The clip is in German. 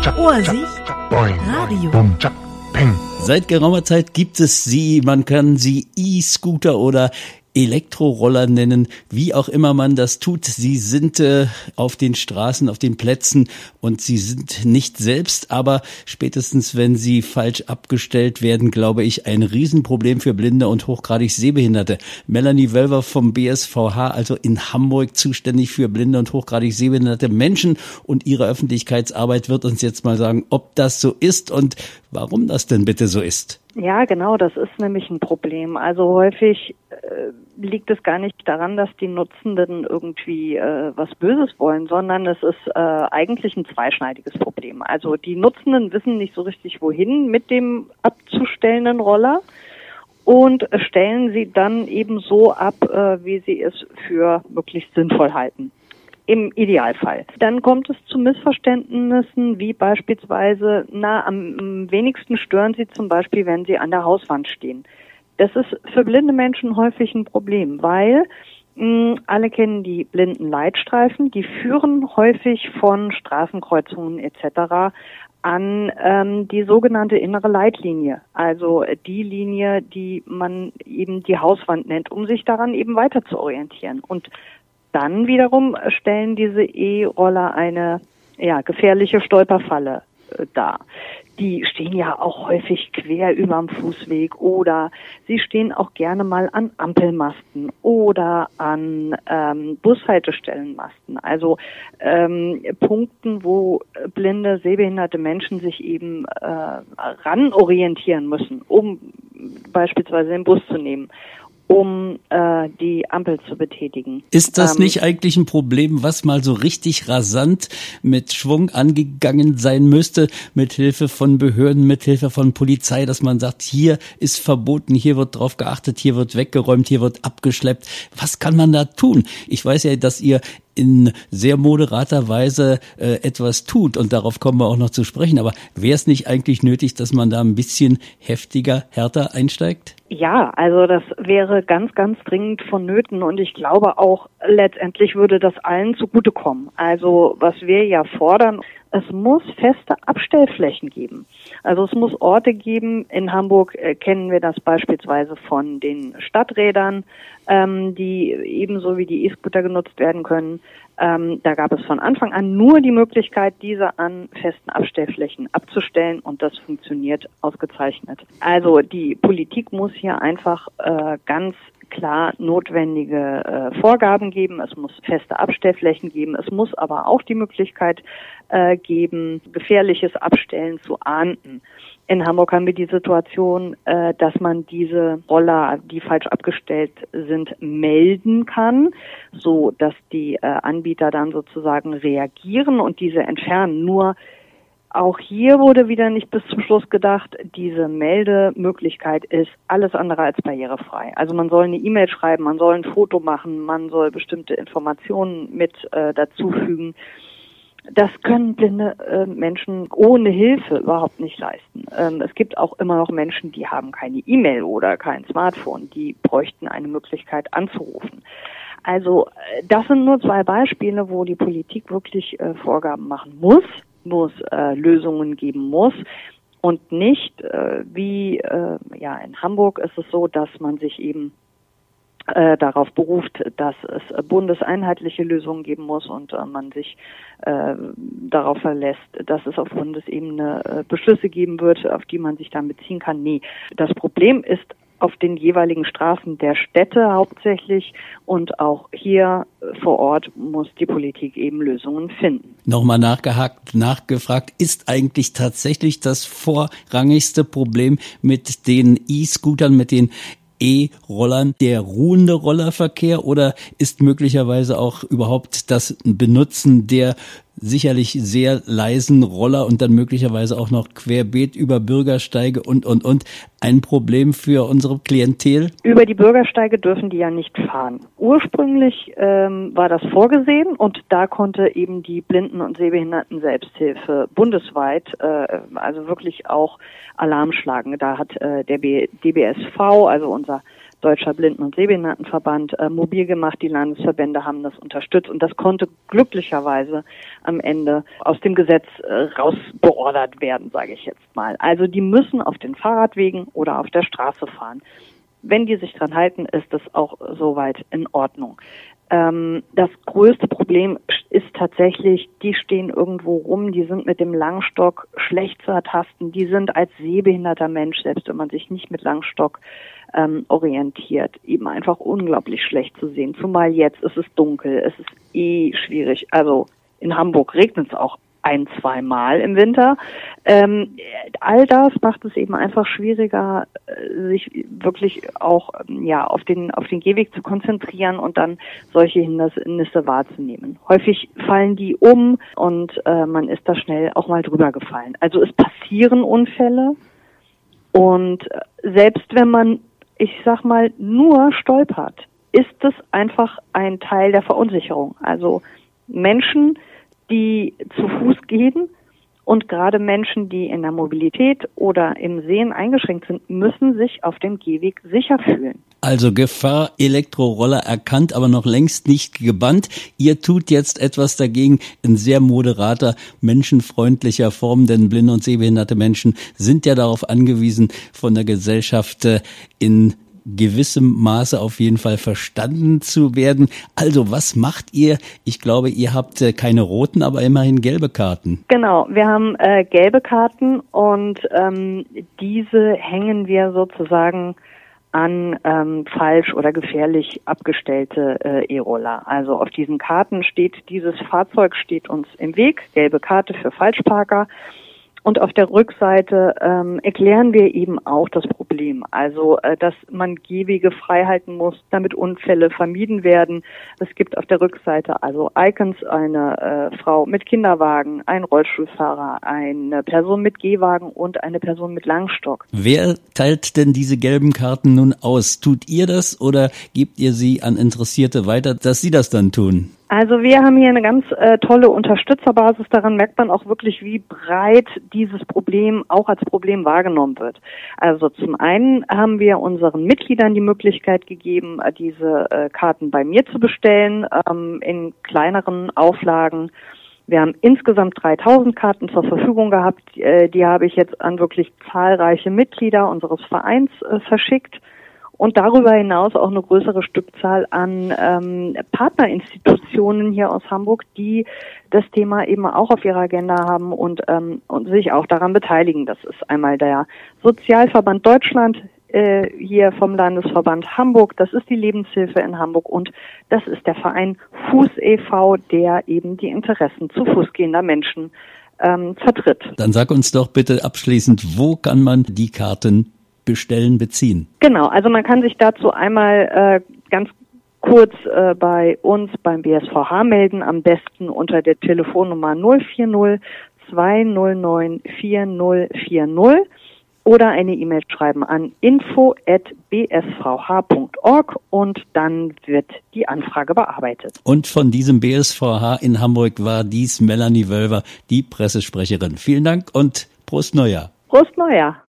Ohrsicht Radio. Seit geraumer Zeit gibt es sie, man kann sie E-Scooter oder Elektroroller nennen, wie auch immer man das tut. Sie sind auf den Straßen, auf den Plätzen und sie sind nicht selbst, aber spätestens wenn sie falsch abgestellt werden, glaube ich, ein Riesenproblem für Blinde und hochgradig Sehbehinderte. Melanie Wölver vom BSVH, also in Hamburg zuständig für blinde und hochgradig sehbehinderte Menschen und ihre Öffentlichkeitsarbeit, wird uns jetzt mal sagen, ob das so ist und warum das denn bitte so ist. Ja, genau, das ist nämlich ein Problem. Also häufig liegt es gar nicht daran, dass die Nutzenden irgendwie was Böses wollen, sondern es ist eigentlich ein zweischneidiges Problem. Also die Nutzenden wissen nicht so richtig, wohin mit dem abzustellenden Roller und stellen sie dann eben so ab, wie sie es für möglichst sinnvoll halten. Im Idealfall. Dann kommt es zu Missverständnissen, wie beispielsweise, am wenigsten stören sie zum Beispiel, wenn sie an der Hauswand stehen. Das ist für blinde Menschen häufig ein Problem, weil alle kennen die blinden Leitstreifen, die führen häufig von Straßenkreuzungen etc. an die sogenannte innere Leitlinie, also die Linie, die man eben die Hauswand nennt, um sich daran eben weiter zu orientieren. Und dann wiederum stellen diese E-Roller eine gefährliche Stolperfalle dar. Die stehen ja auch häufig quer überm Fußweg oder sie stehen auch gerne mal an Ampelmasten oder an Bushaltestellenmasten. Also Punkten, wo blinde, sehbehinderte Menschen sich eben ran orientieren müssen, um beispielsweise den Bus zu nehmen, um die Ampel zu betätigen. Ist das nicht eigentlich ein Problem, was mal so richtig rasant mit Schwung angegangen sein müsste, mit Hilfe von Behörden, mit Hilfe von Polizei, dass man sagt, hier ist verboten, hier wird drauf geachtet, hier wird weggeräumt, hier wird abgeschleppt. Was kann man da tun? Ich weiß ja, dass ihr in sehr moderater Weise etwas tut und darauf kommen wir auch noch zu sprechen. Aber wäre es nicht eigentlich nötig, dass man da ein bisschen heftiger, härter einsteigt? Ja, also das wäre ganz, ganz dringend vonnöten und ich glaube auch, letztendlich würde das allen zugutekommen. Also was wir ja fordern, es muss feste Abstellflächen geben. Also es muss Orte geben. In Hamburg kennen wir das beispielsweise von den Stadträdern, die ebenso wie die E-Scooter genutzt werden können. Da gab es von Anfang an nur die Möglichkeit, diese an festen Abstellflächen abzustellen und das funktioniert ausgezeichnet. Also die Politik muss hier einfach ganz klar notwendige Vorgaben geben. Es muss feste Abstellflächen geben. Es muss aber auch die Möglichkeit geben, gefährliches Abstellen zu ahnden. In Hamburg haben wir die Situation, dass man diese Roller, die falsch abgestellt sind, melden kann, so dass die Anbieter dann sozusagen reagieren und diese entfernen. Nur auch hier wurde wieder nicht bis zum Schluss gedacht, diese Meldemöglichkeit ist alles andere als barrierefrei. Also man soll eine E-Mail schreiben, man soll ein Foto machen, man soll bestimmte Informationen mit dazufügen. Das können blinde Menschen ohne Hilfe überhaupt nicht leisten. Es gibt auch immer noch Menschen, die haben keine E-Mail oder kein Smartphone, die bräuchten eine Möglichkeit anzurufen. Also das sind nur zwei Beispiele, wo die Politik wirklich Vorgaben machen muss, Lösungen geben muss und nicht wie in Hamburg ist es so, dass man sich eben darauf beruft, dass es bundeseinheitliche Lösungen geben muss und man sich darauf verlässt, dass es auf Bundesebene Beschlüsse geben wird, auf die man sich dann beziehen kann. Nee, das Problem ist auf den jeweiligen Straßen der Städte hauptsächlich und auch hier vor Ort muss die Politik eben Lösungen finden. Nochmal nachgefragt, ist eigentlich tatsächlich das vorrangigste Problem mit den E-Scootern, mit den E-Rollern der ruhende Rollerverkehr oder ist möglicherweise auch überhaupt das Benutzen der sicherlich sehr leisen Roller und dann möglicherweise auch noch querbeet über Bürgersteige und ein Problem für unsere Klientel? Über die Bürgersteige dürfen die ja nicht fahren. Ursprünglich war das vorgesehen und da konnte eben die Blinden- und Sehbehinderten-Selbsthilfe bundesweit also wirklich auch Alarm schlagen. Da hat der DBSV, also unser Deutscher Blinden- und Sehbehindertenverband mobil gemacht. Die Landesverbände haben das unterstützt und das konnte glücklicherweise am Ende aus dem Gesetz rausbeordert werden, sage ich jetzt mal. Also die müssen auf den Fahrradwegen oder auf der Straße fahren. Wenn die sich dran halten, ist das auch soweit in Ordnung. Das größte Problem ist tatsächlich, die stehen irgendwo rum, die sind mit dem Langstock schlecht zu ertasten, die sind als sehbehinderter Mensch, selbst wenn man sich nicht mit Langstock orientiert, eben einfach unglaublich schlecht zu sehen. Zumal jetzt ist es dunkel, es ist schwierig. Also in Hamburg regnet es auch 1-2 Mal im Winter. All das macht es eben einfach schwieriger, sich wirklich auch auf den Gehweg zu konzentrieren und dann solche Hindernisse wahrzunehmen. Häufig fallen die um und man ist da schnell auch mal drüber gefallen. Also es passieren Unfälle und selbst wenn man, ich sag mal, nur stolpert, ist es einfach ein Teil der Verunsicherung. Also Menschen, die zu Fuß gehen und gerade Menschen, die in der Mobilität oder im Sehen eingeschränkt sind, müssen sich auf dem Gehweg sicher fühlen. Also Gefahr Elektroroller erkannt, aber noch längst nicht gebannt. Ihr tut jetzt etwas dagegen in sehr moderater, menschenfreundlicher Form, denn blinde und sehbehinderte Menschen sind ja darauf angewiesen, von der Gesellschaft in gewissem Maße auf jeden Fall verstanden zu werden. Also was macht ihr? Ich glaube, ihr habt keine roten, aber immerhin gelbe Karten. Genau, wir haben gelbe Karten und diese hängen wir sozusagen an falsch oder gefährlich abgestellte E-Roller. Also auf diesen Karten steht, dieses Fahrzeug steht uns im Weg, gelbe Karte für Falschparker. Und auf der Rückseite erklären wir eben auch das Problem, also dass man Gehwege frei halten muss, damit Unfälle vermieden werden. Es gibt auf der Rückseite also Icons, eine Frau mit Kinderwagen, ein Rollstuhlfahrer, eine Person mit Gehwagen und eine Person mit Langstock. Wer teilt denn diese gelben Karten nun aus? Tut ihr das oder gebt ihr sie an Interessierte weiter, dass sie das dann tun? Also wir haben hier eine ganz tolle Unterstützerbasis. Daran merkt man auch wirklich, wie breit dieses Problem auch als Problem wahrgenommen wird. Also zum einen haben wir unseren Mitgliedern die Möglichkeit gegeben, diese Karten bei mir zu bestellen, in kleineren Auflagen. Wir haben insgesamt 3000 Karten zur Verfügung gehabt. Die habe ich jetzt an wirklich zahlreiche Mitglieder unseres Vereins verschickt. Und darüber hinaus auch eine größere Stückzahl an Partnerinstitutionen hier aus Hamburg, die das Thema eben auch auf ihrer Agenda haben und sich auch daran beteiligen. Das ist einmal der Sozialverband Deutschland hier vom Landesverband Hamburg, das ist die Lebenshilfe in Hamburg und das ist der Verein Fuß e.V., der eben die Interessen zu fußgehender Menschen vertritt. Dann sag uns doch bitte abschließend, wo kann man die Karten bestellen, beziehen? Genau, also man kann sich dazu einmal ganz kurz bei uns beim BSVH melden, am besten unter der Telefonnummer 040 209 4040 oder eine E-Mail schreiben an info@bsvh.org und dann wird die Anfrage bearbeitet. Und von diesem BSVH in Hamburg war dies Melanie Wölver, die Pressesprecherin. Vielen Dank und Prost Neujahr. Prost Neujahr.